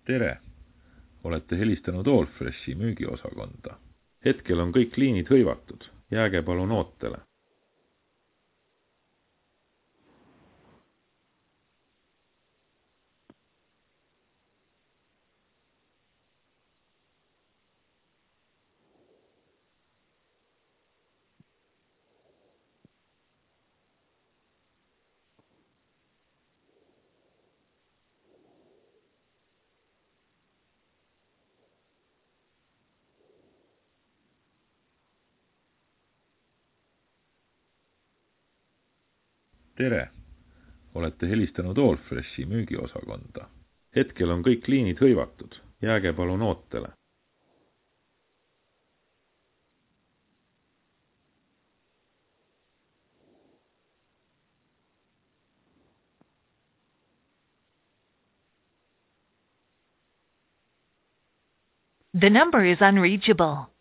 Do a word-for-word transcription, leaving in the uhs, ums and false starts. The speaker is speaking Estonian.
tere! Olete helistanud Allfreshi müügiosakonda. Hetkel on kõik liinid hõivatud. Jääge palun ootele. Tere! Olete helistanud Allfreshi müügiosakonda. Hetkel on kõik liinid hõivatud. Jääge palun ootele. The number is unreachable.